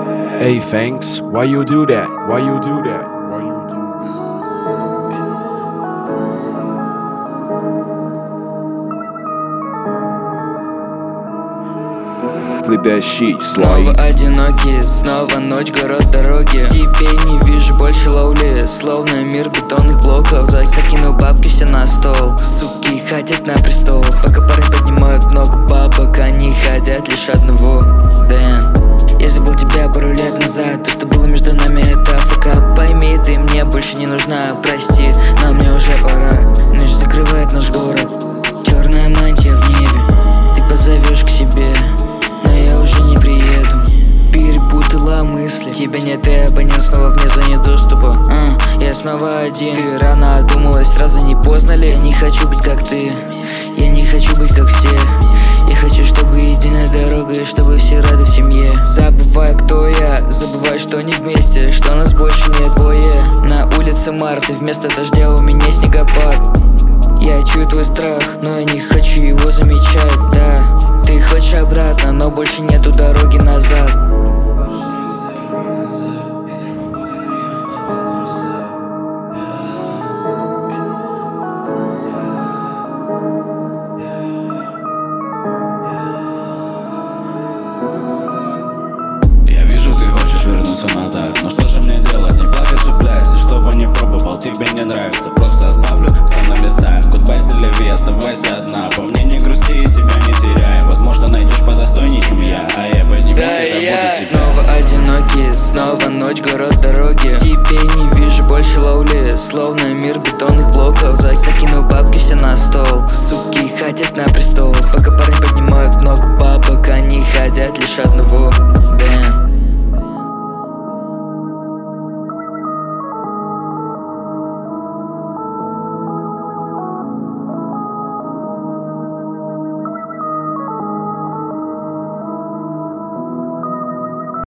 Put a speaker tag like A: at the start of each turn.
A: Hey, thanks. Why you do that? Why you do that? Why you do that? Flip that shit, slide.
B: Снова одинокий, снова ночь, город, дороги. Тебе не вижу больше ловли, словно мир бетонных блоков. Закину бабки все на стол, суки хотят на престол. Пока парни поднимают много бабок, они хотят лишь одного. Damn. Я забыл тебя пару лет назад, то, что было между нами, это ФК. Пойми, ты мне больше не нужна, прости, но мне уже пора. Ночь закрывает наш город, черная мантия в небе. Ты позовешь к себе, но я уже не приеду. Перепутала мысли, тебя нет, и абонент снова вне зоны доступа. Я снова один, ты рано одумалась, сразу не поздно ли? Я не хочу быть как ты, я не хочу быть как все. Я хочу, чтобы единая дорога, и чтобы все рады в семье. Забывай, кто я, забывай, что не вместе, что нас больше не двое. На улице март, и вместо дождя у меня снегопад. Я чую твой страх, но я не хочу его замечать, да. Ты хочешь обратно, но больше нету дороги назад.
C: Я вижу, ты хочешь вернуться назад, но что же мне делать? Не плакать же, блядь, и чтобы не пробовал, тебе не нравится. Просто оставлю все на местах. Goodbye, Селеви, оставайся одна. По мне не грусти и себя не теряй. Возможно, найдешь подостойней, чем я. А я поднимусь и забуду тебя.
B: Снова одинокий, снова ночь, город, дороги. Тебе не вижу больше ловли, словно мир бетонных блоков. Закину бабки все на стол, суки хотят на престол. Пока парни поднимают много бабок, они хотят лишь одного.